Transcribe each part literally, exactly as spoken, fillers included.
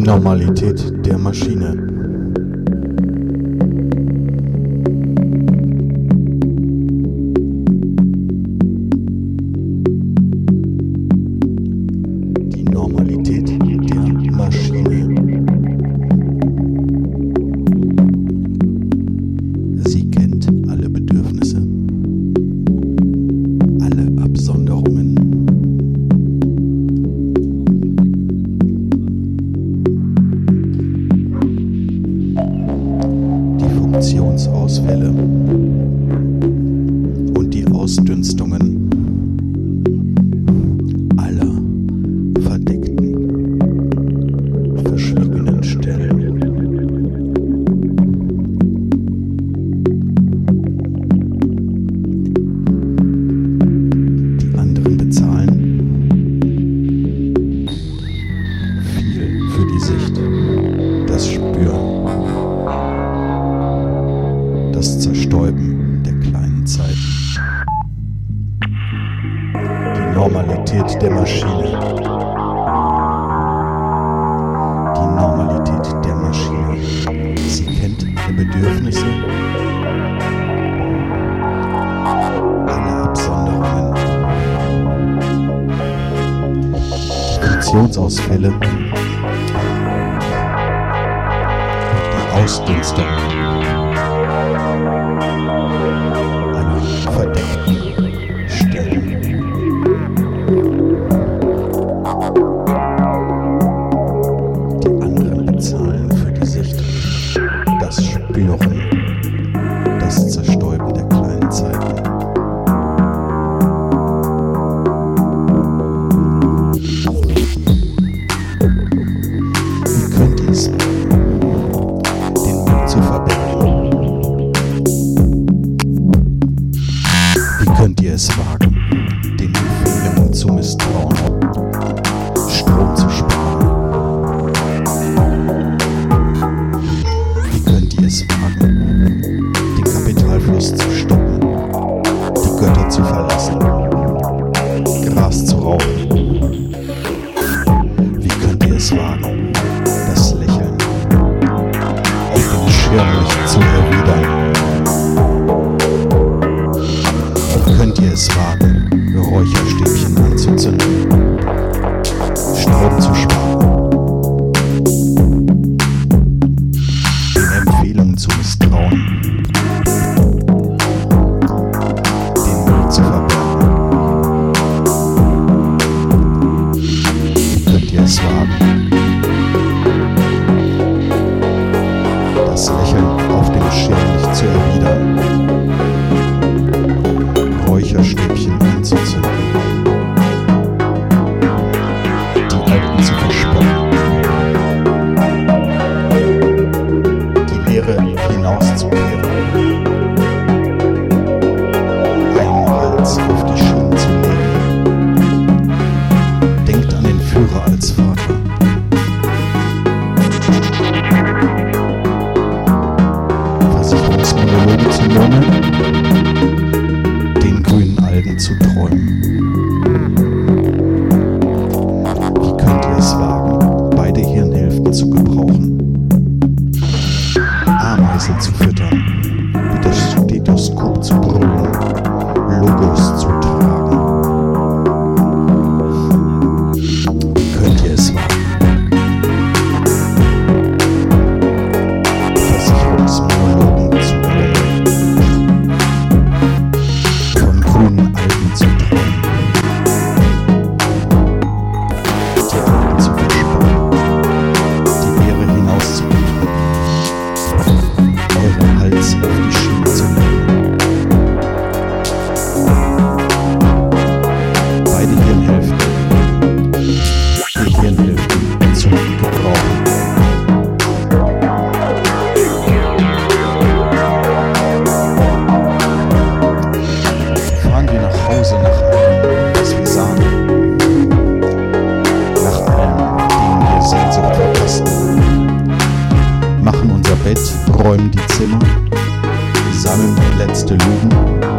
Normalität der Maschine. Die Normalität der Maschine. Sie kennt alle Bedürfnisse, alle Absonderungen. Funktionsausfälle und die Ausdünstungen aller verdeckten, verschwiegenen Stellen. Die anderen bezahlen viel für die Sicht, das Spüren, das Zerstäuben der kleinen Zeiten. Die Normalität der Maschine. Die Normalität der Maschine. Sie kennt alle Bedürfnisse, alle Absonderungen, die Funktionsausfälle, die Ausdünstung einer verdeckten Stellen. Die anderen bezahlen für die Sicht, das Spüren, das Zerstäuben der kleinen Zeiten. Wie könnt ihr es wagen, den Mut zu verbergen? Wie könnt ihr es wagen, den Empfehlungen zu misstrauen, Strom zu sparen? Wie könnt ihr es wagen, den Kapitalfluss zu stoppen, die Götter zu verlassen, Gras zu rauchen? Wie könnt ihr es wagen, das Lächeln auf dem Schirmlicht zu erwidern? Könnt ihr es wagen, Räucherstäbchen anzuzünden, Strom zu sparen, den Empfehlungen zu misstrauen, den Mut zu verbergen? Wie könnt ihr es wagen, das Lächeln auf dem Schirmlicht zu erwidern, Räucherstäbchen anzuzünden, die Alten zu verspotten, die Leere hinauszukehren, einen Hals auf die Schienen zu legen? Denkt an den Führer als Vater. Versicherungsmonologe zu murmeln, den grünen Algen zu träumen. Wie könnt ihr es wagen, beide Hirnhälften zu gebrauchen? Ameisen zu füttern, wie das Stethoskop zu brüllen, Logos zu tragen. Wie könnt ihr es wagen, Versicherungsmonologen zu brüllen, von grünen Algen zu träumen, die Alten zu verspotten, die Leere hinauszugeben, euren Hals auf die Schiene zu legen? Beide Hirnhälften, die Hirnhälften zum Gebrauchen. Fahren wir nach Hause nach allem, was wir sahen, nach allem, denen wir Sehnsucht verpassten, machen unser Bett, räumen die Zimmer, sammeln letzte Lügen,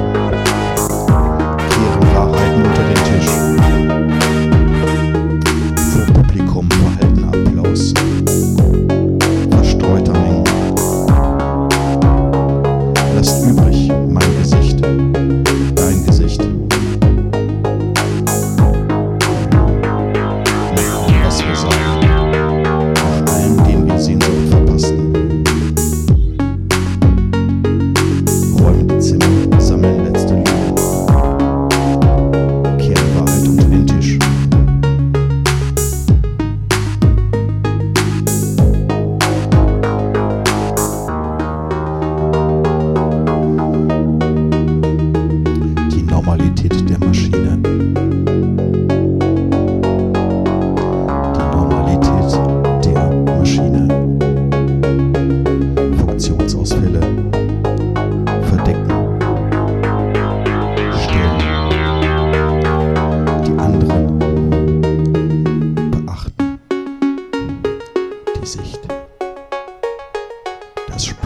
kehren Wahrheiten unter den Tisch. Vor Publikum verhalten Applaus. sagen. Nach allen, denen wir Sehnsucht verpassten. Räumen die Zimmer, sammeln letzte Lügen. Kehren Wahrheit unter den Tisch. Die Normalität der Maschine. Die Normalität der Maschine. Funktionsausfälle. Verdecken. Stillen. Die anderen beachten. Die Sicht. Das Spüren.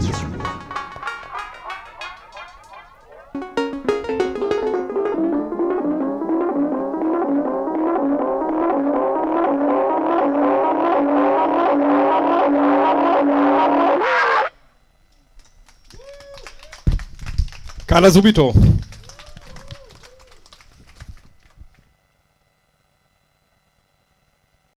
Carla Subito.